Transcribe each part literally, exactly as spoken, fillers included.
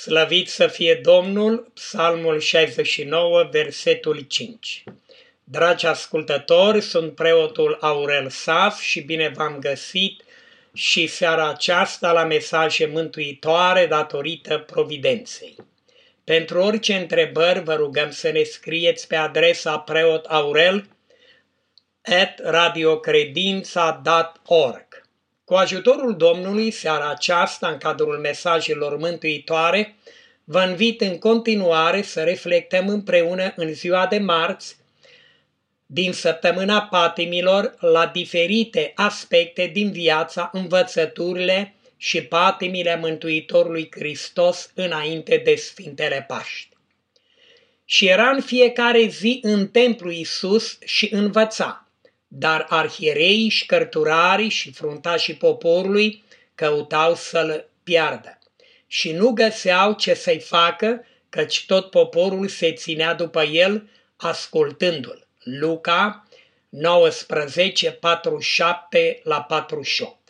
Slăvit să fie Domnul, Psalmul șaizeci și nouă, versetul cinci. Dragi ascultători, sunt preotul Aurel Saf și bine v-am găsit și seara aceasta la mesaje mântuitoare datorită providenței. Pentru orice întrebări vă rugăm să ne scrieți pe adresa preotaurel at radiocredința punct org. Cu ajutorul Domnului, seara aceasta, în cadrul mesajelor mântuitoare, vă invit în continuare să reflectăm împreună în ziua de marți, din săptămâna patimilor, la diferite aspecte din viața, învățăturile și patimile Mântuitorului Hristos înainte de Sfintele Paști. Și era în fiecare zi în templu Iisus și învăța. Dar arhiereii și cărturarii și fruntașii poporului căutau să-l piardă și nu găseau ce să-i facă, căci tot poporul se ținea după el, ascultându-l. Luca nouăsprezece, patruzeci și șapte la patruzeci și opt.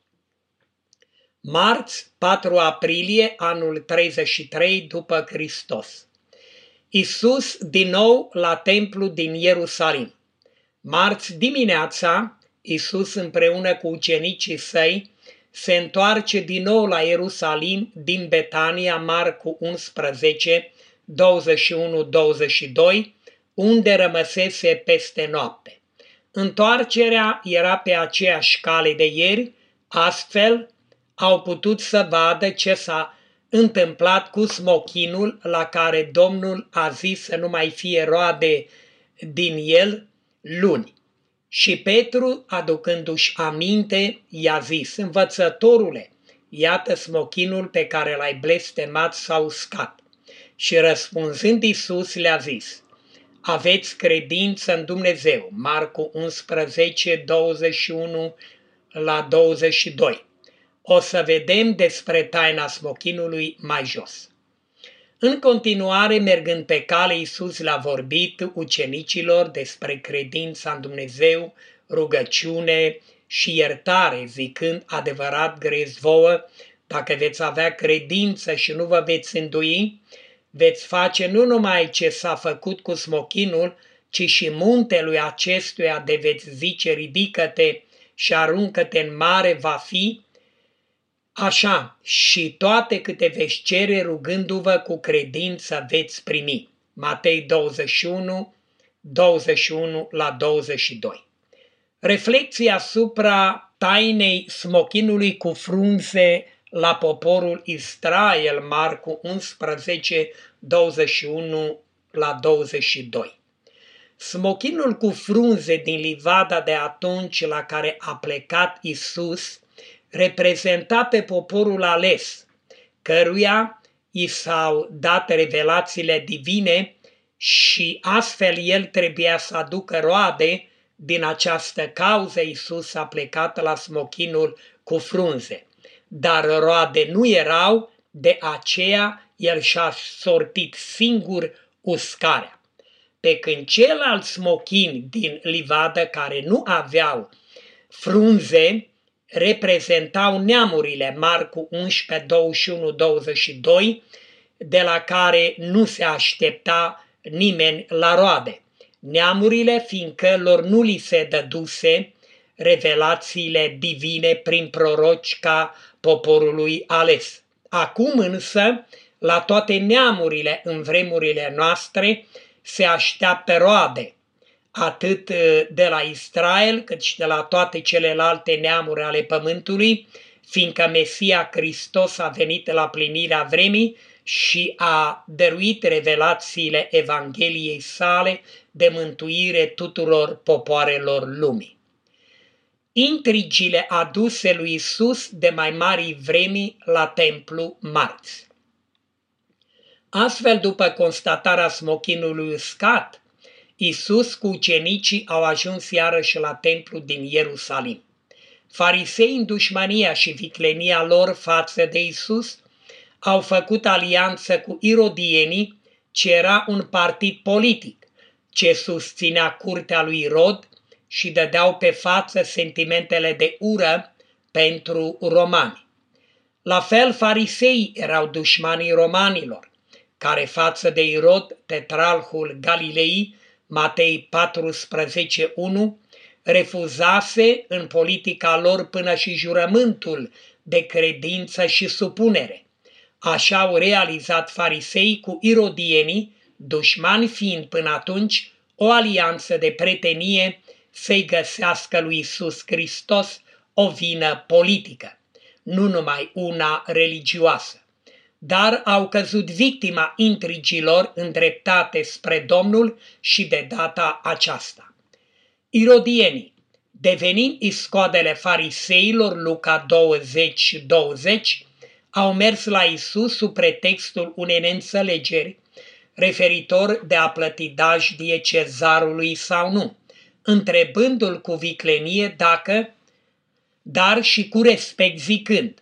Marți, patru aprilie, anul treizeci și trei după Hristos. Iisus din nou la templu din Ierusalim. Marți dimineața, Iisus împreună cu ucenicii săi se întoarce din nou la Ierusalim din Betania, Marcu unsprezece, douăzeci și unu douăzeci și doi, unde rămăsese peste noapte. Întoarcerea era pe aceeași cale de ieri, astfel au putut să vadă ce s-a întâmplat cu smochinul la care Domnul a zis să nu mai fie roade din el luni. Și Petru, aducându-și aminte, i-a zis: Învățătorule, iată smochinul pe care l-ai blestemat s-a uscat. Și răspunzând Iisus le-a zis: aveți credință în Dumnezeu. Marcu unsprezece, douăzeci și unu la douăzeci și doi. O să vedem despre taina smochinului mai jos. În continuare, mergând pe cale, Iisus le-a vorbit ucenicilor despre credința în Dumnezeu, rugăciune și iertare, zicând: adevărat grez vouă, dacă veți avea credință și nu vă veți îndoi, veți face nu numai ce s-a făcut cu smochinul, ci și muntelui acestuia de veți zice: ridică-te și aruncă-te în mare, va fi așa, și toate câte veți cere rugându-vă cu credință veți primi. Matei douăzeci și unu, douăzeci și unu la douăzeci și doi. Reflecție asupra tainei smochinului cu frunze la poporul Israel, Marcu unsprezece, douăzeci și unu la douăzeci și doi. Smochinul cu frunze din livada de atunci la care a plecat Iisus reprezenta pe poporul ales, căruia i s-au dat revelațiile divine și astfel el trebuia să aducă roade. Din această cauză Iisus a plecat la smochinul cu frunze, dar roade nu erau, de aceea el și-a sortit singur uscarea. Pe când celălalt smochin din livadă care nu aveau frunze reprezentau neamurile, Marcu unsprezece, douăzeci și unu, douăzeci și doi, de la care nu se aștepta nimeni la roade. Neamurile, fiindcă lor nu li se dăduse revelațiile divine prin proroci ca poporului ales. Acum însă, la toate neamurile în vremurile noastre se așteaptă roade, atât de la Israel cât și de la toate celelalte neamuri ale pământului, fiindcă Mesia Hristos a venit la plinirea vremii și a dăruit revelațiile Evangheliei sale de mântuire tuturor popoarelor lumii. Intrigile aduse lui Iisus de mai mari vremi la templu marți. Astfel, după constatarea smochinului uscat, Iisus cu ucenicii au ajuns iarăși la templu din Ierusalim. Farisei, în dușmania și viclenia lor față de Iisus, au făcut alianță cu irodienii, ce era un partid politic, ce susținea curtea lui Irod și dădeau pe față sentimentele de ură pentru romani. La fel, fariseii erau dușmanii romanilor, care față de Irod, tetrarhul Galilei, Matei paisprezece unu, refuzase în politica lor până și jurământul de credință și supunere. Așa au realizat fariseii cu irodienii, dușmani fiind până atunci o alianță de prietenie să-i găsească lui Iisus Hristos o vină politică, nu numai una religioasă, dar au căzut victima intrigilor îndreptate spre Domnul și de data aceasta. Irodienii, devenind iscoadele fariseilor, Luca douăzeci douăzeci, au mers la Iisus sub pretextul unei neînțelegeri referitor de a plăti dajdie cezarului sau nu, întrebându-l cu viclenie dacă, dar și cu respect zicând.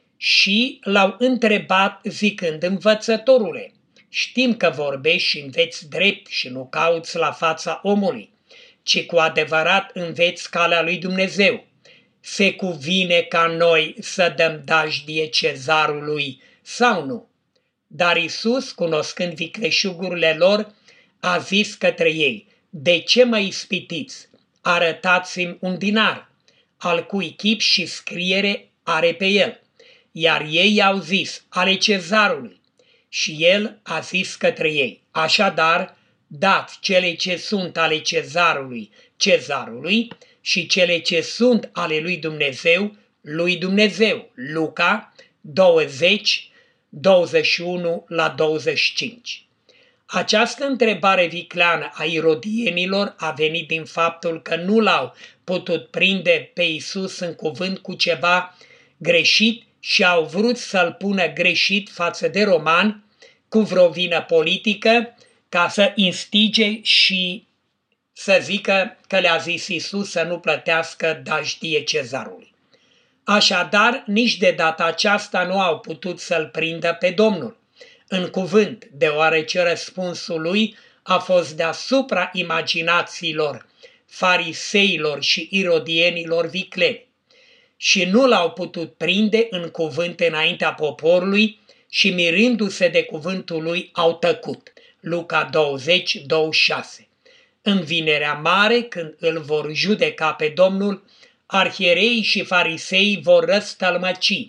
Și l-au întrebat zicând: învățătorule, știm că vorbești și înveți drept și nu cauți la fața omului, ci cu adevărat înveți calea lui Dumnezeu. Se cuvine ca noi să dăm dajdie cezarului sau nu? Dar Iisus, cunoscând vicleșugurile lor, a zis către ei: de ce mă ispitiți? Arătați-mi un dinar, al cui chip și scriere are pe el. Iar ei i-au zis: ale cezarului. Și el a zis către ei: așadar, dați cele ce sunt ale cezarului, cezarului, și cele ce sunt ale lui Dumnezeu, lui Dumnezeu. Luca douăzeci, douăzeci și unu la douăzeci și cinci. Această întrebare vicleană a irodienilor a venit din faptul că nu l-au putut prinde pe Iisus în cuvânt cu ceva greșit și au vrut să-l pună greșit față de romani cu vreo vină politică, ca să instige și să zică că le-a zis Iisus să nu plătească dajdie cezarului. Așadar, nici de data aceasta nu au putut să-l prindă pe Domnul în cuvânt, deoarece răspunsul lui a fost deasupra imaginațiilor fariseilor și irodienilor vicleni, și nu l-au putut prinde în cuvânt înaintea poporului și, mirându-se de cuvântul lui, au tăcut. Luca douăzeci, douăzeci și șase. În vinerea mare, când îl vor judeca pe Domnul, arhiereii și fariseii vor răstălmăci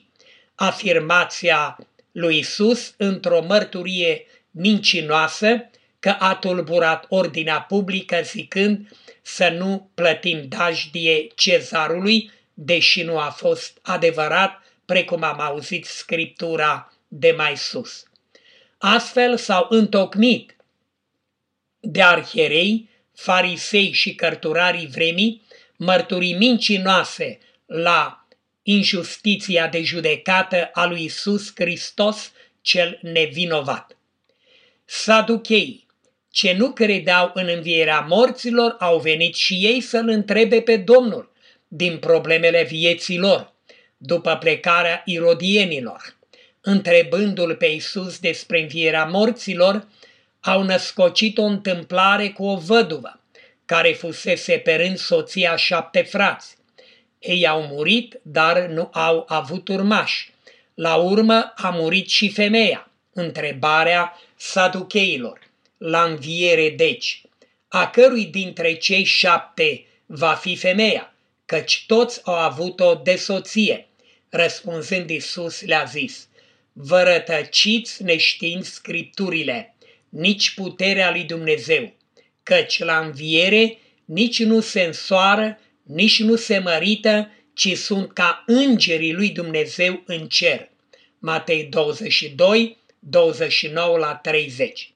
afirmația lui Iisus într-o mărturie mincinoasă că a tulburat ordinea publică zicând să nu plătim dajdie cezarului, deși nu a fost adevărat, precum am auzit Scriptura de mai sus. Astfel s-au întocmit de arhierei, farisei și cărturarii vremii mărturii mincinoase la injustiția de judecată a lui Iisus Hristos cel nevinovat. Saducheii, ce nu credeau în învierea morților, au venit și ei să-L întrebe pe Domnul din problemele vieții lor, după plecarea irodienilor. Întrebându-L pe Iisus despre învierea morților, au născocit o întâmplare cu o văduvă, care fusese pe rând soția șapte frați. Ei au murit, dar nu au avut urmași. La urmă a murit și femeia. Întrebarea saducheilor: la înviere deci, a cărui dintre cei șapte va fi femeia? Căci toți au avut-o de soție. Răspunzând Iisus le-a zis: vă rătăciți neștiind Scripturile, nici puterea lui Dumnezeu, căci la înviere nici nu se însoară, nici nu se mărită, ci sunt ca îngerii lui Dumnezeu în cer. Matei douăzeci și doi, douăzeci și nouă la treizeci.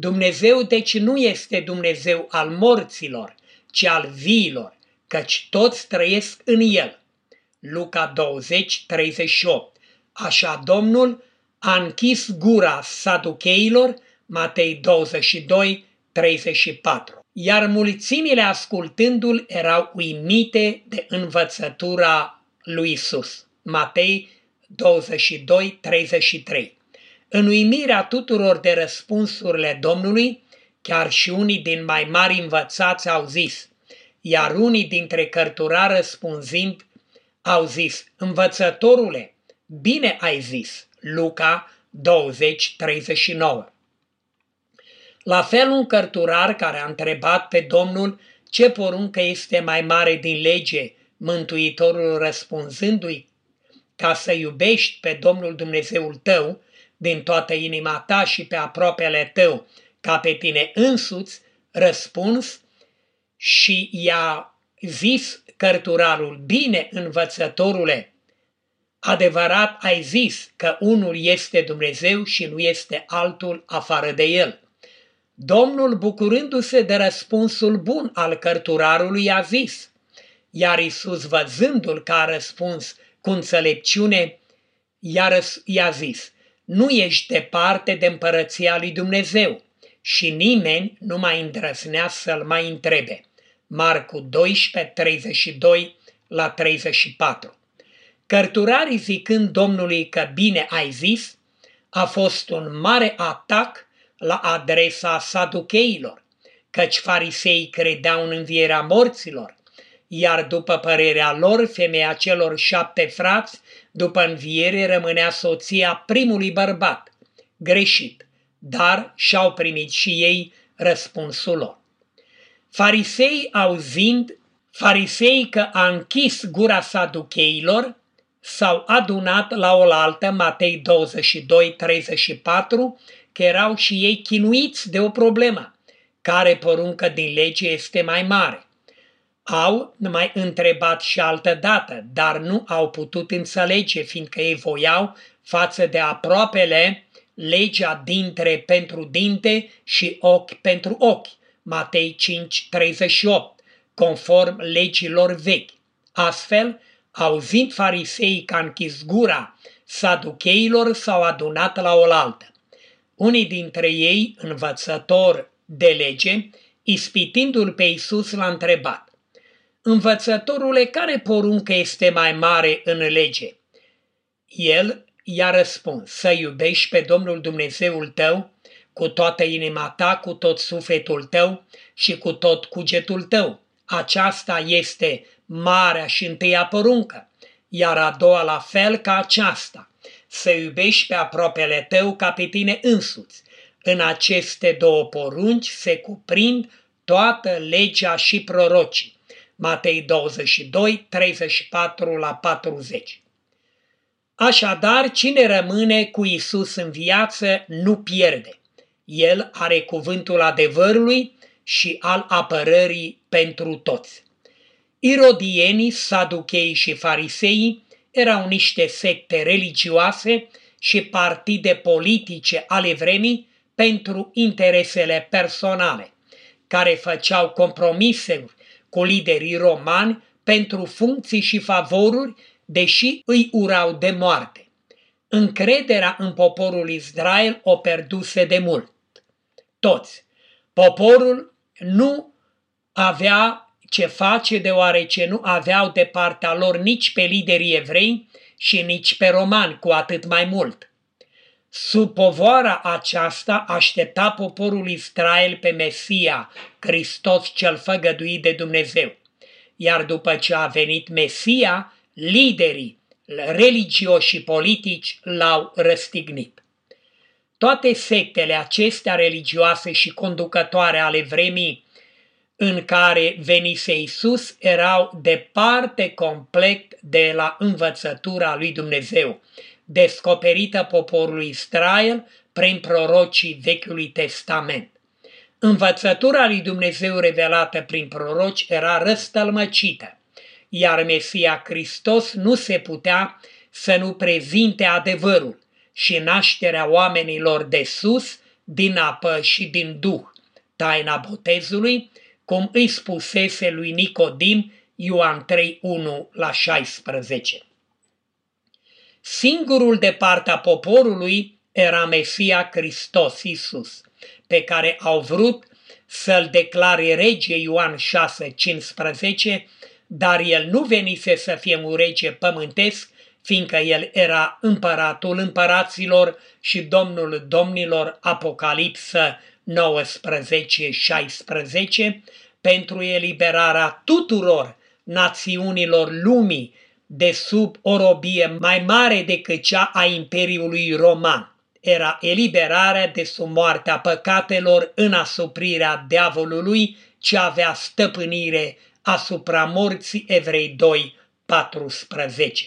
Dumnezeu deci nu este Dumnezeu al morților, ci al viilor, căci toți trăiesc în El. Luca douăzeci, treizeci și opt. Așa Domnul a închis gura saducheilor, Matei douăzeci și doi, treizeci și patru. Iar mulțimile ascultându-l erau uimite de învățătura lui Isus. Matei douăzeci și doi, treizeci și trei. În uimirea tuturor de răspunsurile Domnului, chiar și unii din mai mari învățați au zis, iar unii dintre cărturari răspunzind au zis, învățătorule, bine ai zis, Luca douăzeci, treizeci și nouă. La fel un cărturar care a întrebat pe Domnul ce poruncă este mai mare din lege, Mântuitorul răspunzându-i, ca să iubești pe Domnul Dumnezeul tău din toată inima ta și pe aproapele tău ca pe tine însuți, răspuns și i-a zis cărturarul, bine învățătorule, adevărat ai zis că unul este Dumnezeu și nu este altul afară de El. Domnul, bucurându-se de răspunsul bun al cărturarului, a zis, iar Iisus, văzându-l că a răspuns cu înțelepciune, i-a zis, nu ești departe de împărăția lui Dumnezeu și nimeni nu mai îndrăznea să-l mai întrebe. Marcu doisprezece, treizeci și doi la treizeci și patru. Cărturarii zicând Domnului că bine ai zis, a fost un mare atac la adresa saducheilor, căci fariseii credeau în învierea morților, iar după părerea lor, femeia celor șapte frați, după înviere, rămânea soția primului bărbat. Greșit, dar și-au primit și ei răspunsul lor. Fariseii auzind, fariseii că a închis gura saducheilor, s-au adunat la oaltă, Matei douăzeci și doi, treizeci și patru, că erau și ei chinuiți de o problemă. Care poruncă din lege este mai mare? Au mai întrebat și altă dată, dar nu au putut înțelege, fiindcă ei voiau față de aproapele legea dintre pentru dinte și ochi pentru ochi. Matei cinci, treizeci și opt, conform legilor vechi. Astfel, auzind fariseii că a închis gura saducheilor, s-au adunat la oaltă. Unii dintre ei, învățători de lege, ispitindu-l pe Iisus, l-a întrebat, învățătorule, care poruncă este mai mare în lege? El i-a răspuns, să iubești pe Domnul Dumnezeul tău cu toată inima ta, cu tot sufletul tău și cu tot cugetul tău. Aceasta este marea și întâia poruncă, iar a doua la fel ca aceasta, să iubești pe aproapele tău ca pe tine însuți. În aceste două porunci se cuprind toată legea și prorocii. Matei douăzeci și doi, treizeci și patru la patruzeci. Așadar, cine rămâne cu Iisus în viață nu pierde. El are cuvântul adevărului și al apărării pentru toți. Irodienii, saducheii și fariseii erau niște secte religioase și partide politice ale vremii pentru interesele personale, care făceau compromise cu liderii romani pentru funcții și favoruri, deși îi urau de moarte. Încrederea în poporul Israel o pierduse de mult. Toți. Poporul nu avea ce face, deoarece nu aveau de partea lor nici pe liderii evrei și nici pe romani, cu atât mai mult. Sub povoara aceasta aștepta poporul Israel pe Mesia, Hristos cel făgăduit de Dumnezeu. Iar după ce a venit Mesia, liderii religioși și politici l-au răstignit. Toate sectele acestea religioase și conducătoare ale vremii în care venise Iisus erau departe complet de la învățătura lui Dumnezeu, descoperită poporului Israel prin prorocii Vechiului Testament. Învățătura lui Dumnezeu revelată prin proroci era răstălmăcită, iar Mesia Hristos nu se putea să nu prezinte adevărul și nașterea oamenilor de sus din apă și din Duh, taina botezului, cum îi spusese lui Nicodim Ioan trei, unu la șaisprezece. Singurul de partea poporului era Mesia Hristos Iisus, pe care au vrut să-l declare rege Ioan șase, cincisprezece, dar el nu venise să fie un rege pământesc, fiindcă el era împăratul împăraților și domnul domnilor, Apocalipsă nouăsprezece, șaisprezece, pentru eliberarea tuturor națiunilor lumii de sub o robie mai mare decât cea a Imperiului Roman. Era eliberarea de sub moartea păcatelor în asuprirea diavolului, ce avea stăpânire asupra morții. Evrei doi, paisprezece.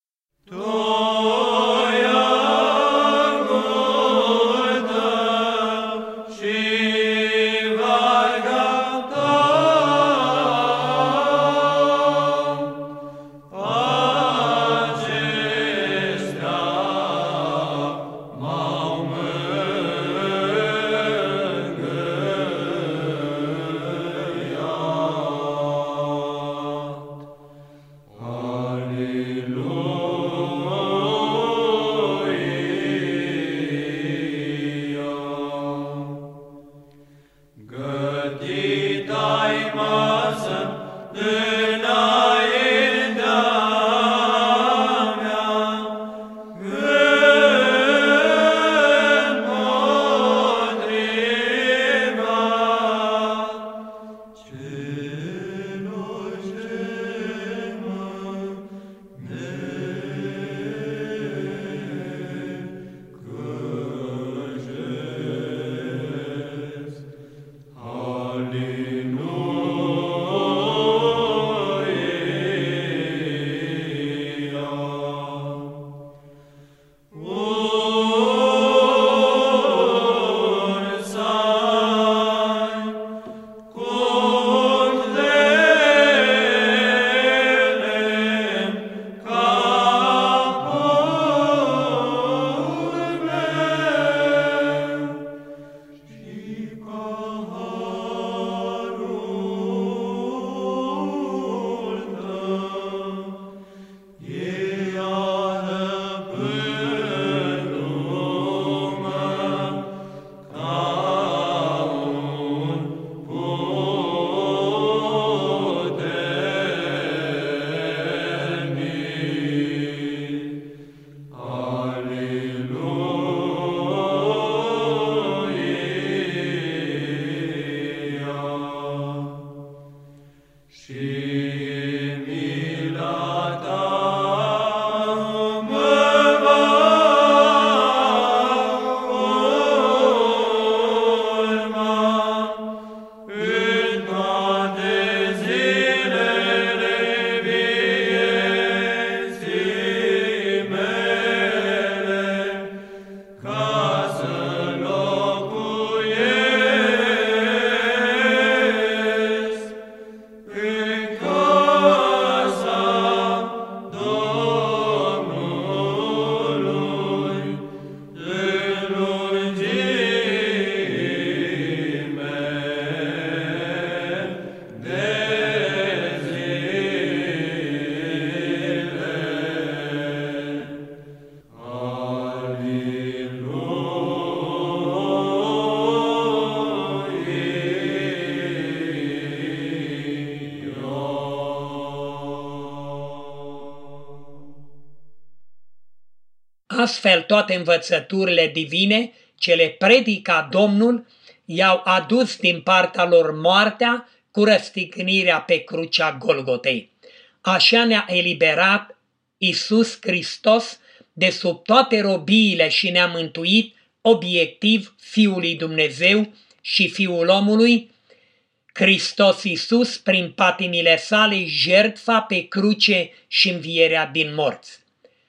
Astfel, toate învățăturile divine ce le predica Domnul i-au adus din partea lor moartea cu răstignirea pe crucea Golgotei. Așa ne-a eliberat Iisus Hristos de sub toate robiile și ne-a mântuit obiectiv Fiul lui Dumnezeu și Fiul omului, Hristos Iisus, prin patimile sale, jertfa pe cruce și învierea din morți.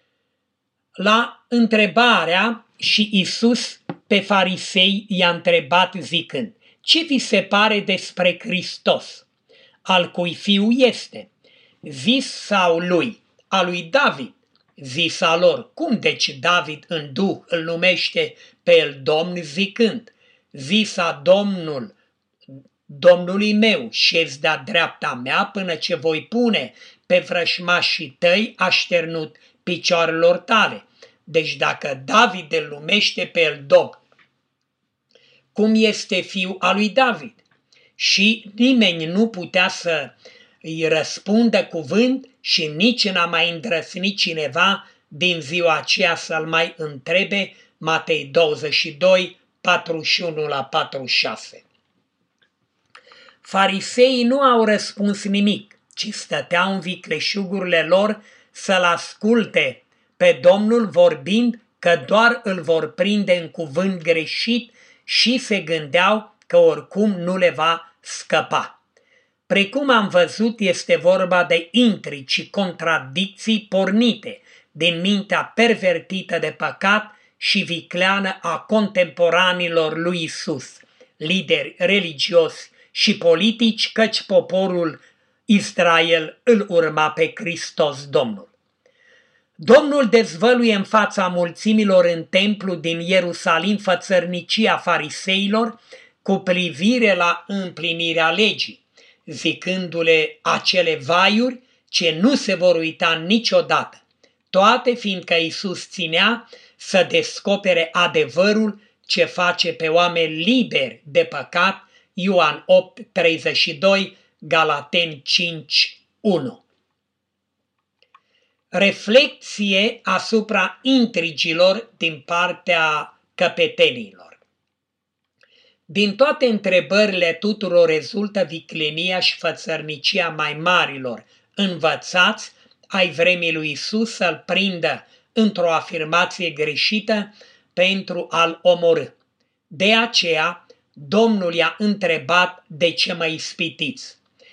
La întrebarea și Iisus pe farisei i-a întrebat zicând: ce vi se pare despre Hristos? Al cui fiu este? Zis sau lui? A lui David? Zisa lor: cum deci David în duh îl numește pe el Domn zicând: zisa Domnul Domnului meu, șezi de-a dreapta mea până ce voi pune pe vrășmașii tăi așternut picioarelor tale. Deci dacă David îl numește pe Eldog, cum este fiul al lui David? Și nimeni nu putea să îi răspundă cuvânt și nici n-a mai îndrăznit cineva din ziua aceea să-l mai întrebe. Matei douăzeci și doi, patruzeci și unu la patruzeci și șase. Fariseii nu au răspuns nimic, ci stăteau în vicleșugurile lor să-l asculte pe Domnul vorbind, că doar îl vor prinde în cuvânt greșit, și se gândeau că oricum nu le va scăpa. Precum am văzut, este vorba de intrigi și contradicții pornite din mintea pervertită de păcat și vicleană a contemporanilor lui Isus, lideri religioși și politici, căci poporul Israel îl urma pe Hristos Domnul. Domnul dezvăluie în fața mulțimilor în templu din Ierusalim fățărnicia fariseilor cu privire la împlinirea legii, zicându-le acele vaiuri ce nu se vor uita niciodată, toate fiindcă Iisus ținea să descopere adevărul ce face pe oameni liberi de păcat, Ioan opt, treizeci și doi, Galateni cinci, unu. Reflecție asupra intrigilor din partea căpetenilor. Din toate întrebările tuturor rezultă viclenia și fățărnicia mai marilor învățați ai vremii lui Isus să-l prindă într-o afirmație greșită pentru a-l omorî. De aceea, Domnul i-a întrebat: de ce mă ispitiți?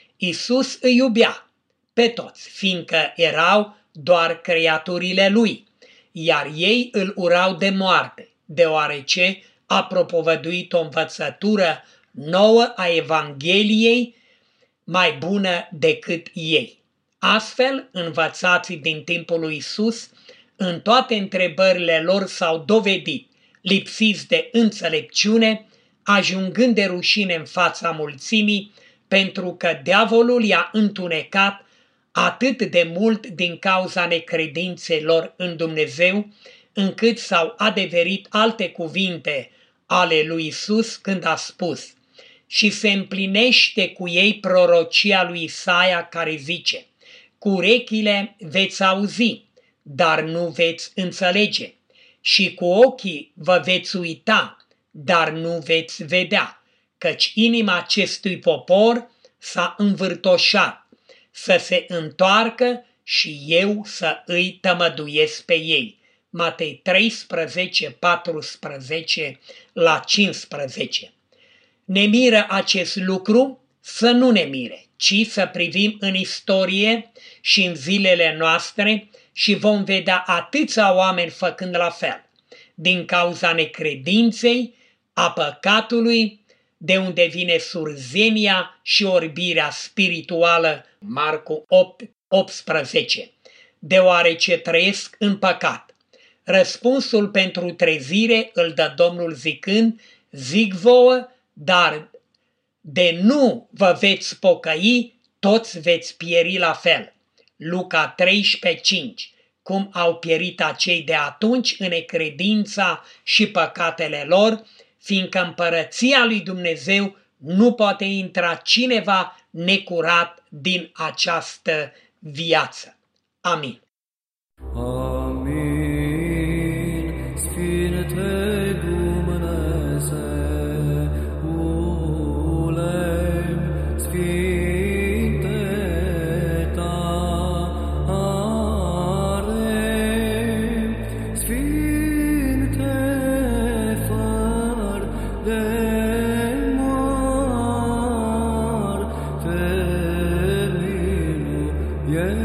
Isus îi iubea pe toți, fiindcă erau doar creaturile lui, iar ei îl urau de moarte, deoarece a propovăduit o învățătură nouă a Evangheliei mai bună decât ei. Astfel, învățații din timpul lui Isus, în toate întrebările lor s-au dovedit lipsiți de înțelepciune, ajungând de rușine în fața mulțimii, pentru că diavolul i-a întunecat atât de mult din cauza necredinței lor în Dumnezeu, încât s-au adeverit alte cuvinte ale lui Isus când a spus: și se împlinește cu ei prorocia lui Isaia care zice: cu urechile veți auzi, dar nu veți înțelege, și cu ochii vă veți uita, dar nu veți vedea, căci inima acestui popor s-a învârtoșat, să se întoarcă și eu să îi tămăduiesc pe ei. Matei treisprezece, paisprezece la cincisprezece. Ne miră acest lucru? Să nu ne mire, ci să privim în istorie și în zilele noastre și vom vedea atâția oameni făcând la fel, din cauza necredinței, a păcatului, de unde vine surzenia și orbirea spirituală, Marcu opt, optsprezece, deoarece trăiesc în păcat. Răspunsul pentru trezire îl dă Domnul zicând: zic vouă, dar de nu vă veți pocăi, toți veți pieri la fel. Luca treisprezece, cinci. Cum au pierit acei de atunci în necredința și păcatele lor, fiindcă împărăția lui Dumnezeu nu poate intra cineva necurat din această viață. Amin. Amin. Sfinte Dumnezeule, Sfinte tare, Sfinte fără de moarte, miluiește.